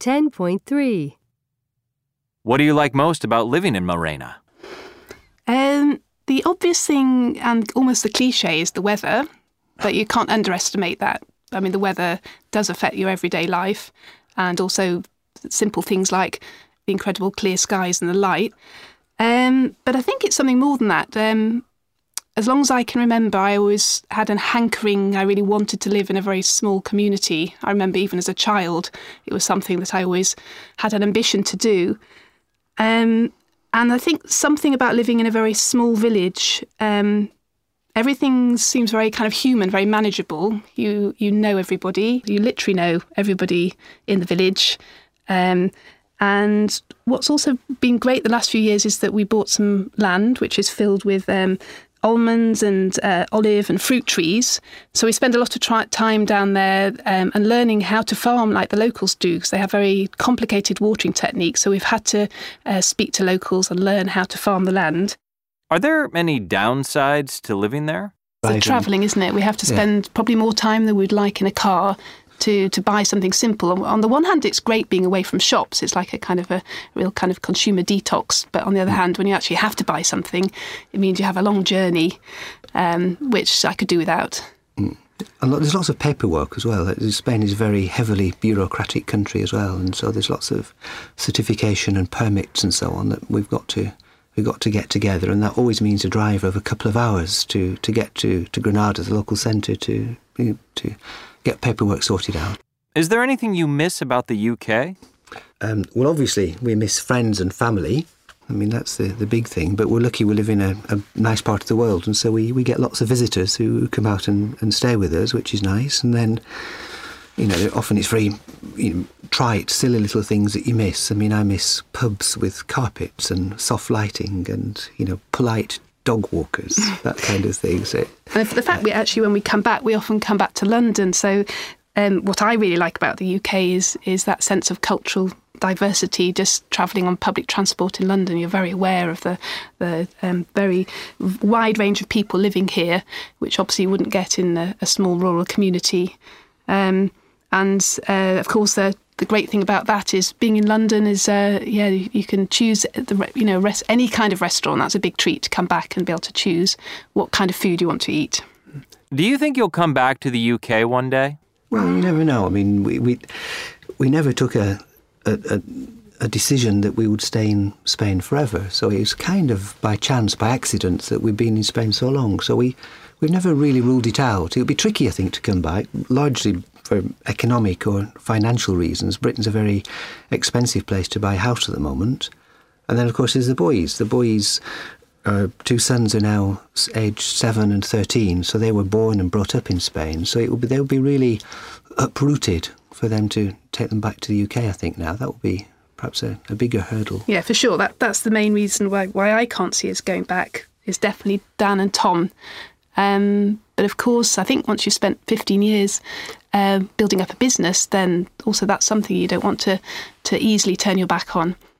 10.3. What do you like most about living in Morena? The obvious thing and almost the cliche is the weather, but you can't underestimate that. I mean, the weather does affect your everyday life, and also simple things like the incredible clear skies and the light. But I think it's something more than that. As long as I can remember, I always had a hankering. I really wanted to live in a very small community. I remember even as a child, it was something that I always had an ambition to do. And I think something about living in a very small village, everything seems very kind of human, very manageable. You know everybody. You literally know everybody in the village. And what's also been great the last few years is that we bought some land which is filled with almonds and olive and fruit trees. So we spend a lot of time down there and learning how to farm like the locals do, because they have very complicated watering techniques. So we've had to speak to locals and learn how to farm the land. Are there any downsides to living there? The travelling, isn't it? We have to spend probably more time than we'd like in a car to buy something simple. On the one hand, it's great being away from shops. It's like a real kind of consumer detox. But on the other hand, when you actually have to buy something, it means you have a long journey, which I could do without. And there's lots of paperwork as well. Spain is a very heavily bureaucratic country as well, and so there's lots of certification and permits and so on that we've got to get together, and that always means a drive of a couple of hours to get to Granada, the local centre, to get paperwork sorted out. Is there anything you miss about the UK? Well, obviously, we miss friends and family. I mean, that's the big thing. But we're lucky we live in a nice part of the world, and so we get lots of visitors who come out and stay with us, which is nice. And then, often it's very trite, silly little things that you miss. I mean, I miss pubs with carpets and soft lighting and, polite dog walkers, that kind of thing. So, and the fact when we come back, we often come back to London. So what I really like about the UK is that sense of cultural diversity. Just travelling on public transport in London, you're very aware of the very wide range of people living here, which obviously you wouldn't get in a small rural community. And of course, the great thing about that is being in London is, you can choose any kind of restaurant. That's a big treat to come back and be able to choose what kind of food you want to eat. Do you think you'll come back to the UK one day? Well, you never know. I mean, we never took a decision that we would stay in Spain forever. So it was kind of by chance, by accident, that we've been in Spain so long. So we've never really ruled it out. It would be tricky, I think, to come back, largely for economic or financial reasons. Britain's a very expensive place to buy a house at the moment. And then, of course, there's the boys. The boys, two sons are now aged 7 and 13, so they were born and brought up in Spain. So they would be really uprooted for them to take them back to the UK, I think, now. That would be perhaps a bigger hurdle. Yeah, for sure. That's the main reason why I can't see us going back, is definitely Dan and Tom. But of course, I think once you've spent 15 years building up a business, then also that's something you don't want to easily turn your back on.